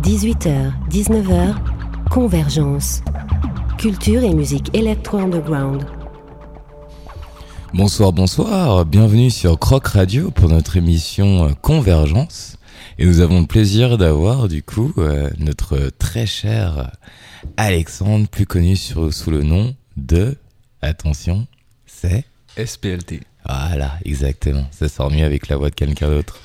18h, 19h, Convergence. Culture et musique électro-underground. Bonsoir, bonsoir, bienvenue sur Croc Radio pour notre émission Convergence. Et nous avons le plaisir d'avoir du coup notre très cher Alexandre, plus connu sous le nom de, attention, c'est SPLT. Voilà, exactement, ça sort mieux avec la voix de quelqu'un d'autre.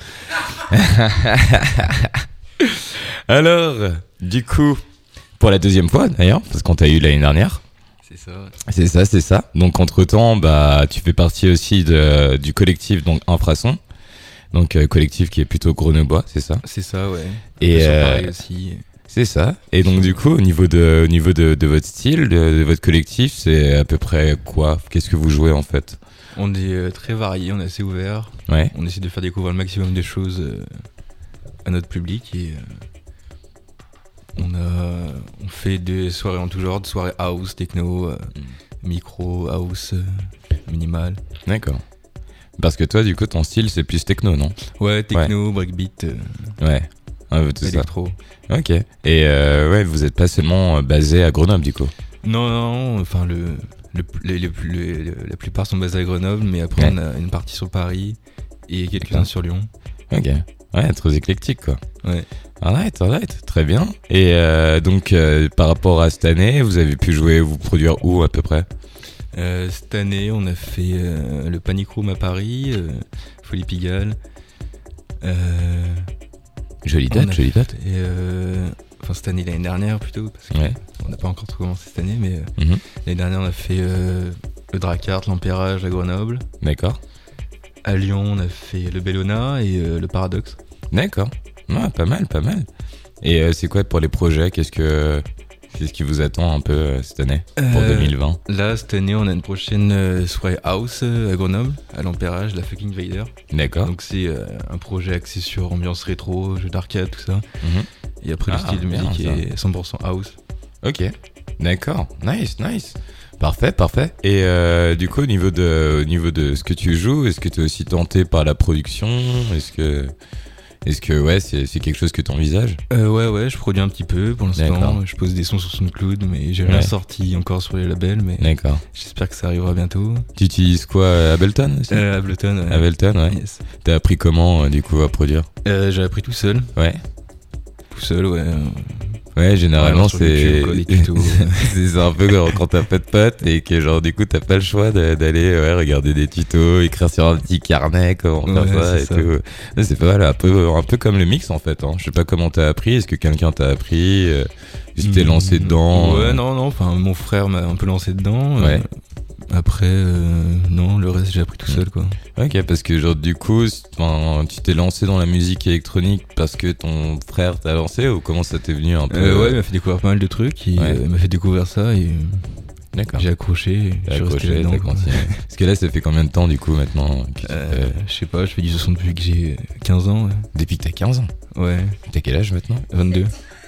Alors, du coup, pour la deuxième fois d'ailleurs, parce qu'on t'a eu l'année dernière. C'est ça. Donc entre-temps, tu fais partie aussi du collectif donc Infrason. Donc collectif qui est plutôt grenoblois, c'est ça ? C'est ça, ouais. Et pareil aussi. C'est ça. Et donc du coup, au niveau de votre style, de votre collectif, c'est à peu près quoi ? Qu'est-ce que vous jouez en fait ? On est très variés, on est assez ouvert. Ouais. On essaie de faire découvrir le maximum de choses à notre public et on fait des soirées en tout genre, des soirées house, techno, micro, house, minimal. D'accord. Parce que toi, du coup, ton style, c'est plus techno, non ? Ouais, techno, breakbeat, ouais, tout électro. Ça. Ok. Et vous êtes pas seulement basé à Grenoble, du coup ? Non, enfin la plupart sont basés à Grenoble, mais après on a une partie sur Paris et quelques-uns sur Lyon. Ok. Ouais, très éclectique, quoi. Ouais. Alright, très bien. Et donc, par rapport à cette année, vous avez pu vous produire où à peu près ? Cette année, on a fait le Panic Room à Paris, Folie Pigalle. Jolie date. Et cette année, l'année dernière plutôt, parce qu'on n'a pas encore tout commencé cette année, mais l'année dernière, on a fait le Dracart, l'Ampérage à Grenoble. D'accord. À Lyon, on a fait le Bellona et le Paradoxe. D'accord. Ouais, pas mal. Et c'est quoi pour les projets ? Qu'est-ce qui vous attend un peu cette année pour 2020 ? Là, cette année, on a une prochaine soirée house à Grenoble, à l'Ampérage, la Fucking Vader. D'accord. Donc c'est un projet axé sur ambiance rétro, jeux d'arcade, tout ça. Et après, le style de musique est 100% house. Ok, d'accord. Nice. Parfait. Et du coup, au niveau de ce que tu joues, est-ce que tu es aussi tenté par la production ? Est-ce que c'est quelque chose que tu envisages ? Ouais, je produis un petit peu pour l'instant. D'accord. Je pose des sons sur SoundCloud, mais j'ai rien sorti encore sur les labels. Mais d'accord. J'espère que ça arrivera bientôt. Tu utilises quoi, Ableton aussi ? Ableton, ouais. Ableton, ouais. Yes. T'as appris comment, du coup, à produire ? J'ai appris tout seul. Ouais. Tout seul, ouais. Ouais, généralement c'est c'est un peu quand t'as pas de potes et que genre du coup t'as pas le choix d'aller regarder des tutos, écrire sur un petit carnet comment faire ça et tout. C'est pas mal, un peu comme le mix en fait. Je sais pas comment t'as appris. Est-ce que quelqu'un t'a appris ? Est-ce que t'es lancé dedans ? Ouais, non. Enfin, mon frère m'a un peu lancé dedans. Ouais. Après, non, le reste j'ai appris tout seul quoi. Ok, parce que genre du coup, tu t'es lancé dans la musique électronique parce que ton frère t'a lancé ou comment ça t'est venu un peu ? Ouais, il m'a fait découvrir pas mal de trucs, il m'a fait découvrir ça et j'ai accroché, je suis resté là-dedans. Parce que là, ça fait combien de temps du coup maintenant ? Je sais pas, je fais du son depuis que j'ai 15 ans. Ouais. Depuis que t'as 15 ans ? Ouais. T'as quel âge maintenant ? 22.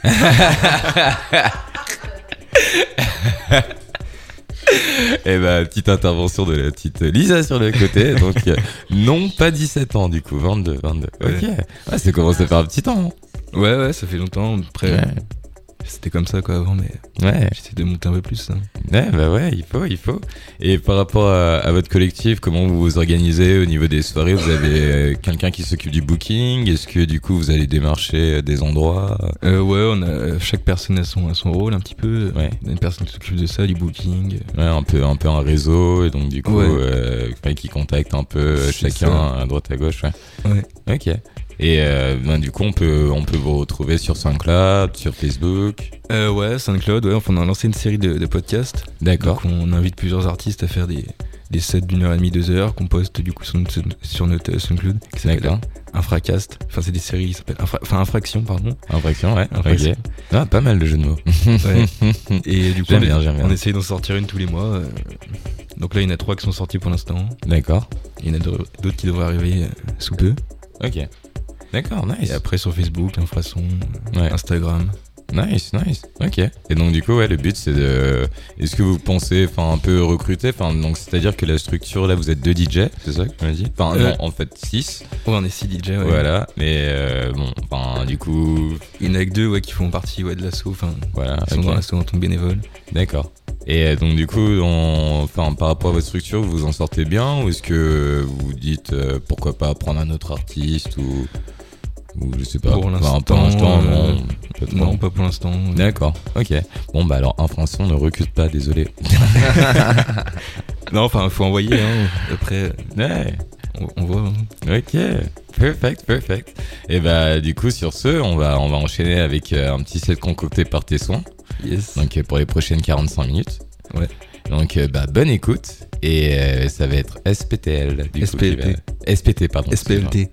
Et petite intervention de la petite Lisa sur le côté. Donc, non, pas 17 ans du coup, 22. Ouais. Ok. Ouais, c'est commencé à faire un petit temps. Ouais, ça fait longtemps. Après, c'était comme ça quoi avant, mais j'essaie de monter un peu plus. Hein. Ouais, il faut. Et par rapport à votre collectif, comment vous vous organisez au niveau des soirées ? Vous avez quelqu'un qui s'occupe du booking ? Est-ce que du coup vous allez démarcher des endroits ? Ouais, chaque personne a son rôle un petit peu. Ouais. On a une personne qui s'occupe de ça, du booking. Ouais, un peu un réseau et donc du coup qui contacte un peu chacun à droite à gauche. Ouais. Ok. Et du coup, on peut vous retrouver sur SoundCloud, sur Facebook. Ouais, SoundCloud. Ouais, on a lancé une série de podcasts. D'accord. Donc on invite plusieurs artistes à faire des sets d'1h30, 2h qu'on poste du coup sur notre SoundCloud. Qui s'appelle Infracast. Enfin, c'est des séries qui s'appellent Infraction, pardon. Infraction, ouais. Infraction. Ok. Ah, pas mal de jeux de mots. Ouais. Et du coup, j'aime bien. On essaye d'en sortir une tous les mois. Donc là, il y en a 3 qui sont sortis pour l'instant. D'accord. Il y en a d'autres qui devraient arriver sous peu. Ok. D'accord, nice. Et après sur Facebook, Infrason, Instagram. Nice. Ok. Et donc du coup, ouais, le but c'est de. Est-ce que vous pensez, un peu recruter, donc c'est-à-dire que la structure là, vous êtes 2 DJ, c'est ça que tu m'as dit? Non, en fait 6. Ouais, on est 6 DJ. Ouais. Voilà. Mais du coup. Il y en a que 2 qui font partie de l'assaut. Voilà. Ils sont dans l'assaut en tant que bénévoles. D'accord. Et donc du coup, par rapport à votre structure, vous vous en sortez bien, ou est-ce que vous dites pourquoi pas prendre un autre artiste ou je sais pas. Pour l'instant, non, pas pour l'instant. D'accord. Ok. Bon alors Infrason ne recrute pas, désolé. Non, faut envoyer. Après, ouais. on voit. Ok. Perfect. Et du coup sur ce, on va enchaîner avec un petit set concocté par tes soins. Yes. Donc pour les prochaines 45 minutes. Ouais. Donc bonne écoute et ça va être SPTL. SPLT. SPT pardon. SPLT.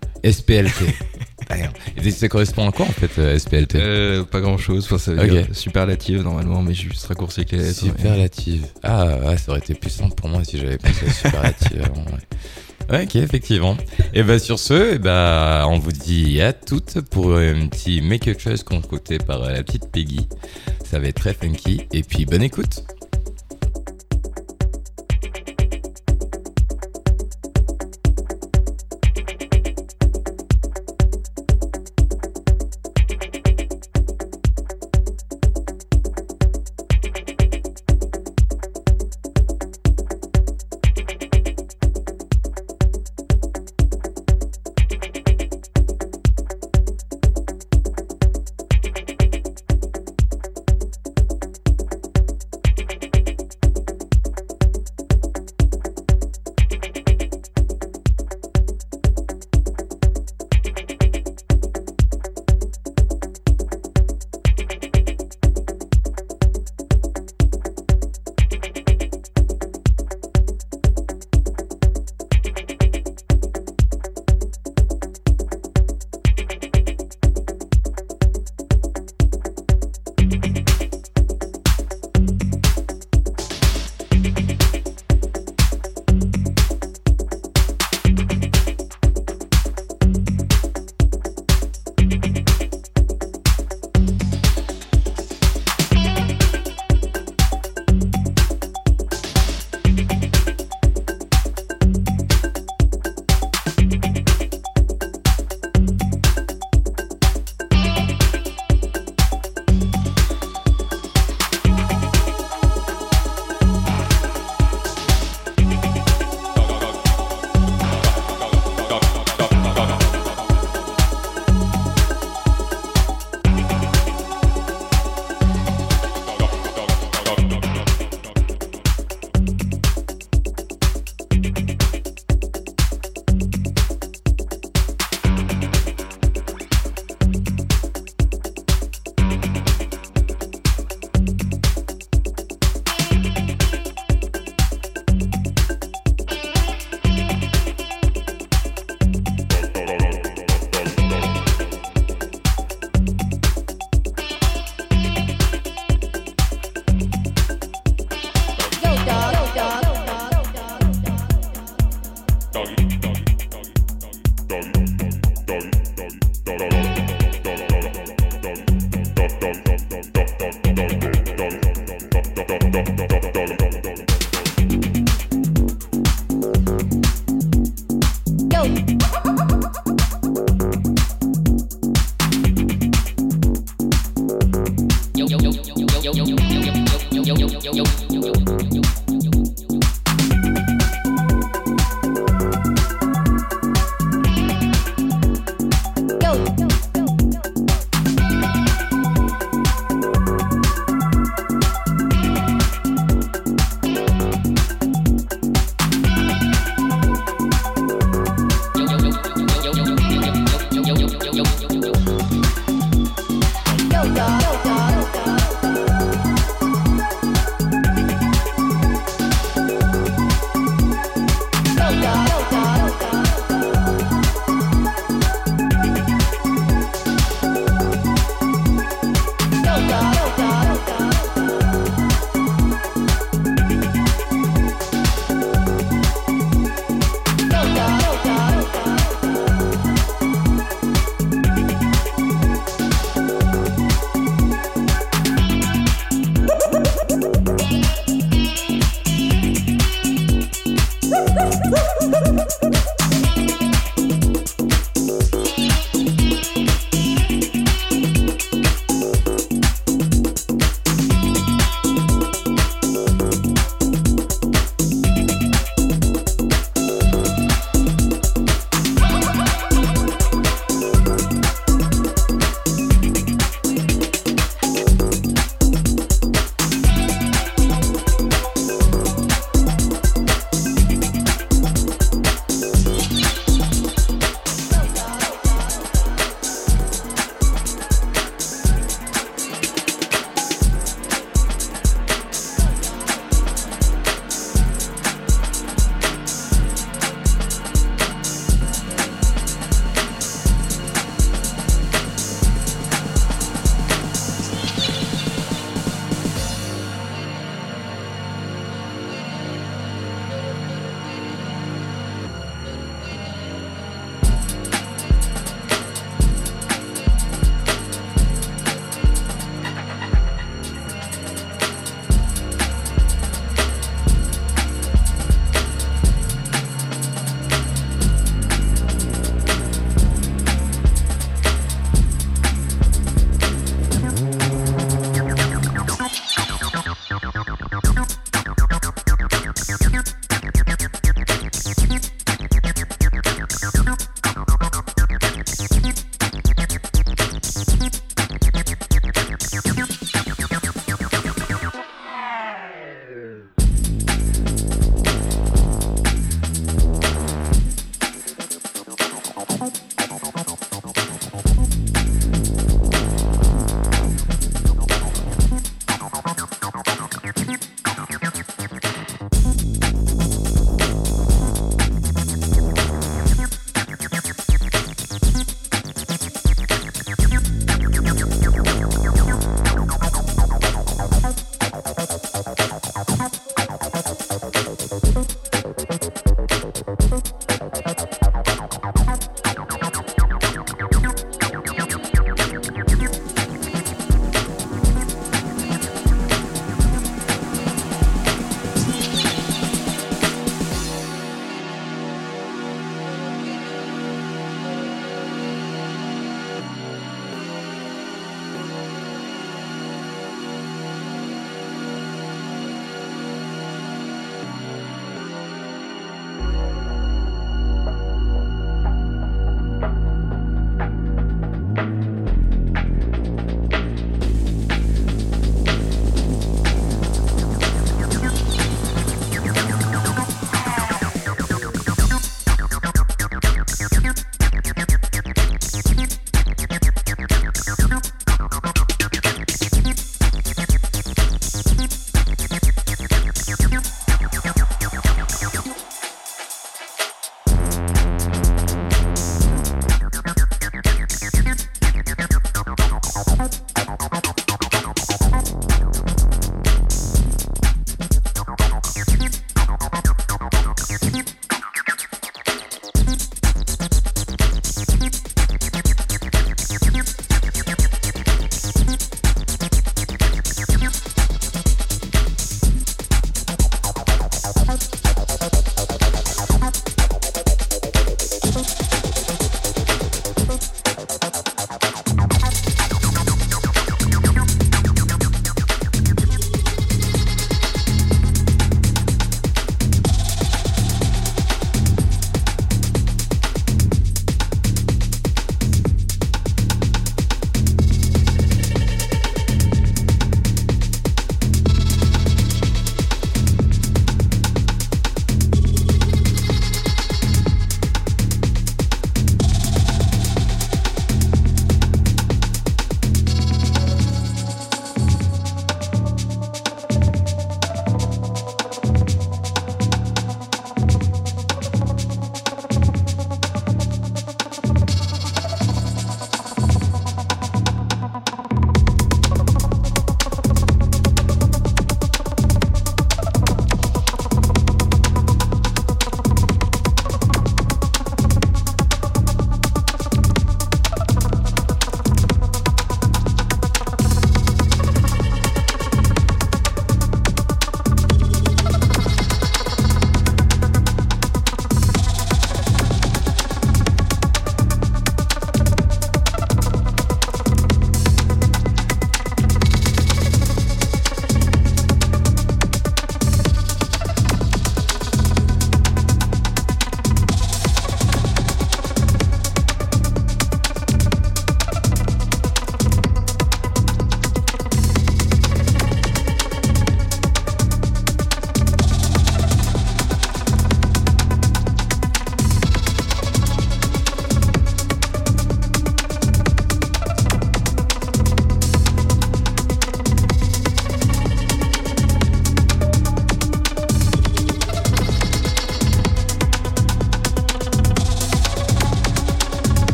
Et ça correspond à quoi en fait SPLT? Pas grand chose. Ça veut dire superlative normalement, mais juste raccourci avec les lettres. Superlative. Ah ça aurait été plus simple pour moi si j'avais pensé à superlative avant. Ouais. Ok, effectivement. Et sur ce, on vous dit à toutes pour un petit make-up choice concocté par la petite Peggy. Ça va être très funky. Et puis bonne écoute.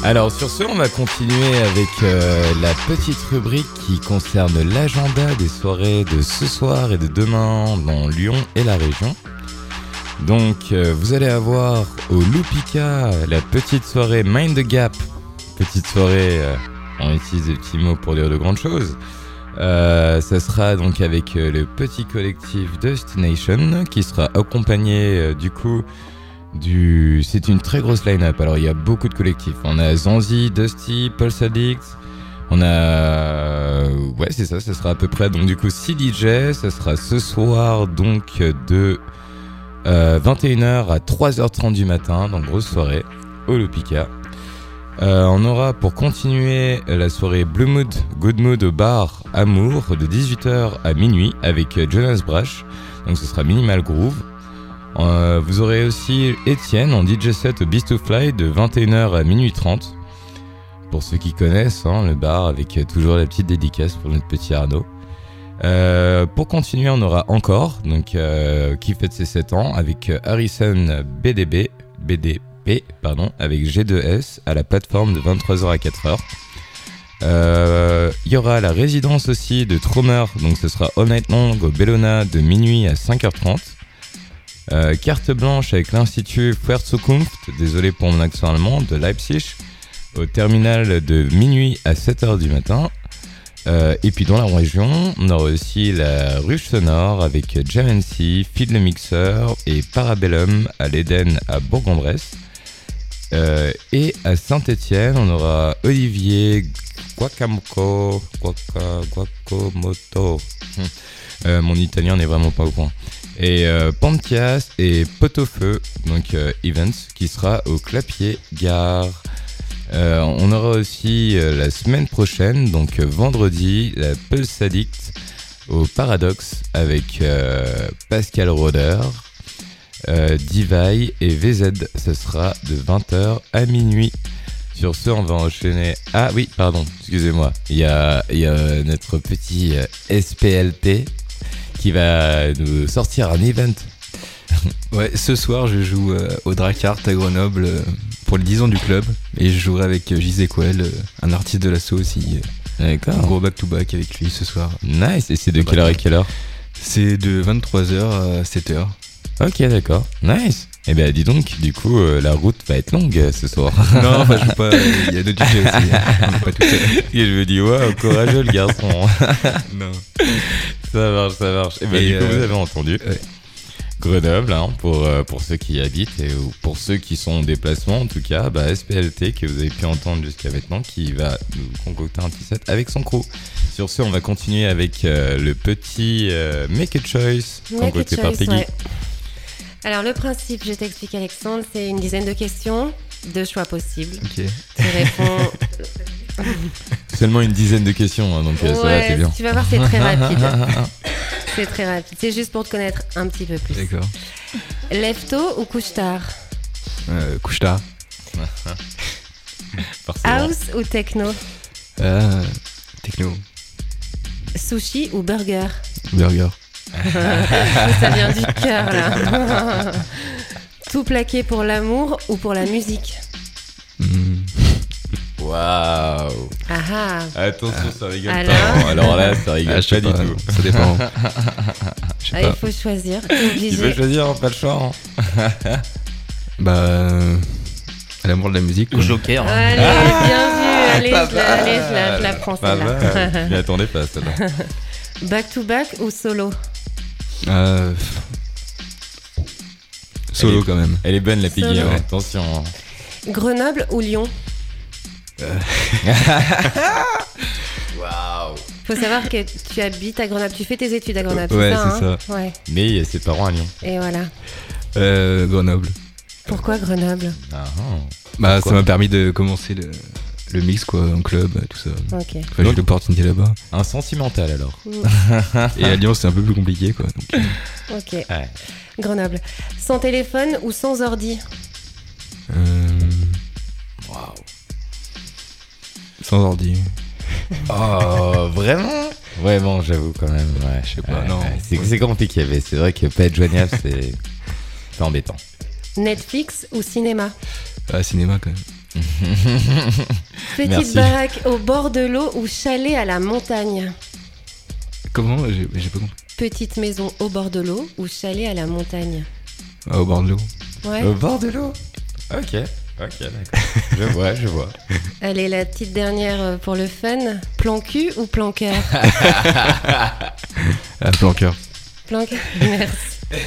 Alors sur ce, on va continuer avec la petite rubrique qui concerne l'agenda des soirées de ce soir et de demain dans Lyon et la région. Donc vous allez avoir au Loupika la petite soirée Mind the Gap. Petite soirée, on utilise des petits mots pour dire de grandes choses. Ça sera donc avec le petit collectif Destination qui sera accompagné du coup c'est une très grosse line-up. Alors il y a beaucoup de collectifs. On a Zanzi, Dusty, Pulse Addict. On a ouais c'est ça sera à peu près donc du coup 6 DJ. Ça sera ce soir donc de 21h à 3h30 du matin, donc grosse soirée au Loupika. On aura pour continuer la soirée Blue Mood, Good Mood au bar Amour de 18h à minuit avec Jonas Brash. Donc ce sera Minimal Groove. Vous aurez aussi Étienne en DJ set au Beast to Fly de 21h à minuit 30. Pour ceux qui connaissent le bar avec toujours la petite dédicace pour notre petit Arnaud. Pour continuer, on aura encore donc qui fête ses 7 ans avec Harrison BDP avec G2S à la plateforme de 23h à 4h. Il y aura la résidence aussi de Trommer, donc ce sera All Night Long au Bellona de minuit à 5h30. Carte blanche avec l'Institut Zukunft, désolé pour mon accent allemand, de Leipzig au terminal de minuit à 7h du matin. Et puis dans la région, on aura aussi la Ruche Sonore avec JMNC, Feed le Mixeur et Parabellum à l'Eden à Bourg-en-Bresse. Et à Saint-Étienne, on aura Olivier Guacamoto. Mon italien n'est vraiment pas au point. Et Pantias et Pot-au-Feu, donc Events, qui sera au Clapier Gare. On aura aussi la semaine prochaine, donc vendredi, la Pulse Addict au Paradoxe avec Pascal Roder, Divai et VZ. Ce sera de 20h à minuit. Sur ce, on va enchaîner. Ah oui, pardon, excusez-moi. Il y a notre petit SPLT qui va nous sortir un event. Ouais, ce soir, je joue au Dracart à Grenoble pour les 10 ans du club. Et je jouerai avec Gisequel, un artiste de l'assaut aussi. D'accord. Un gros back-to-back avec lui ce soir. Nice. Et c'est de quelle heure à quelle heure? C'est de 23h à 7h. Ok, d'accord. Nice. Eh ben, dis donc, du coup, la route va être longue ce soir. Non, enfin, je joue pas. Il y a d'autres DJ aussi. On n'est pas tout seul. Et je me dis, waouh, courageux le garçon. Non. Ça marche. Et ben, du coup, vous avez entendu. Ouais. Grenoble, pour ceux qui y habitent et ou pour ceux qui sont en déplacement, en tout cas, SPLT que vous avez pu entendre jusqu'à maintenant, qui va nous concocter un petit set avec son crew. Sur ce, on va continuer avec le petit Make a Choice concocté par Peggy. Ouais. Alors le principe, je t'explique Alexandre, c'est une dizaine de questions, 2 choix possibles. Ok. Tu réponds... Seulement une dizaine de questions, donc ça va, t'es bien. Tu vas voir, c'est très rapide. C'est très rapide. C'est juste pour te connaître un petit peu plus. D'accord. Lève-tôt ou couche-tard? Couche-tard. House ou techno? Techno. Sushi ou burger? Burger. Ça vient du cœur là. Tout plaqué pour l'amour ou pour la musique? Waouh. Attention, ça rigole pas. Alors là, ça rigole pas du tout. Ça dépend. Il faut choisir. Tu peux choisir, pas le choix. L'amour de la musique. Ou Joker. Allez, bien vu. Allez, je la prends celle-là. Je m'y attendais pas celle-là. Back to back ou solo? Solo quand même. Elle est bonne la Piggy, hein. Attention. Grenoble ou Lyon? Waouh. Faut savoir que tu habites à Grenoble, tu fais tes études à Grenoble. Ouais, c'est ça. Ouais. Mais il y a ses parents à Lyon. Et voilà. Grenoble. Pourquoi Grenoble? Ça m'a permis de commencer le mix quoi, en club, tout ça. Ok. J'ai eu l'opportunité là-bas. Un sentimental alors. Et à Lyon c'est un peu plus compliqué quoi. Donc... Ok. Ouais. Grenoble. Sans téléphone ou sans ordi? Waouh. Sans ordi. Oh, vraiment? Ouais, bon, j'avoue quand même. Ouais, je sais pas. Non. C'est compliqué, mais c'est vrai que pas être joignable, c'est embêtant. Netflix ou cinéma? Cinéma quand même. Petite Merci. baraque au bord de l'eau ou chalet à la montagne. Comment j'ai pas compris. Petite maison au bord de l'eau ou chalet à la montagne. Ah, au bord de l'eau. Ouais. Au bord de l'eau. Ok, d'accord. Je vois. Allez, la petite dernière pour le fun. Plan cul ou plan cœur? Ah, planqueur. Plan cœur. Merci.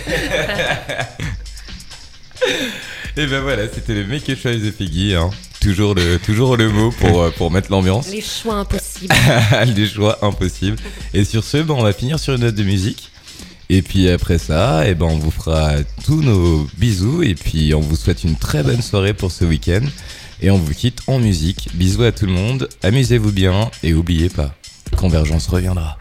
Et ben voilà, c'était le Make a Choice de Peggy, hein. Toujours le mot pour mettre l'ambiance. Les choix impossibles. Des choix impossibles. Et sur ce, on va finir sur une note de musique. Et puis après ça, on vous fera tous nos bisous. Et puis on vous souhaite une très bonne soirée pour ce week-end. Et on vous quitte en musique. Bisous à tout le monde. Amusez-vous bien. Et oubliez pas, Convergence reviendra.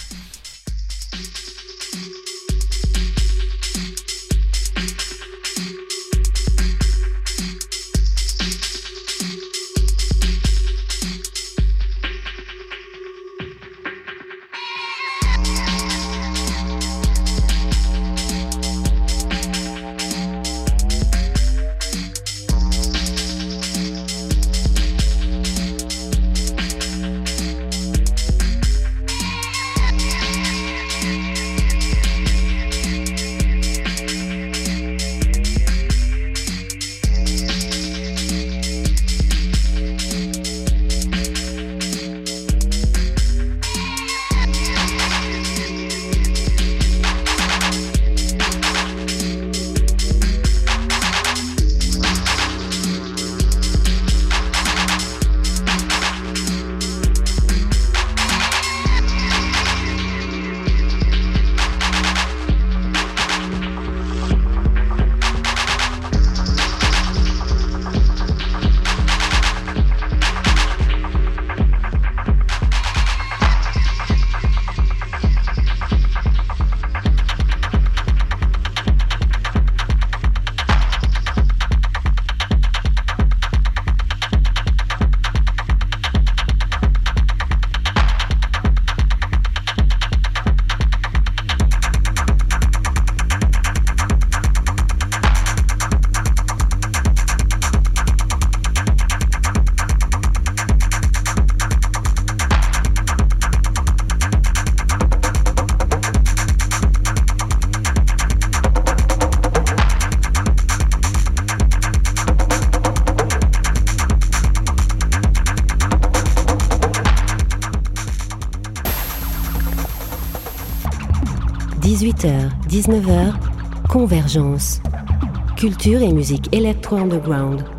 – 18h, 19h, Convergence. Culture et musique électro-underground.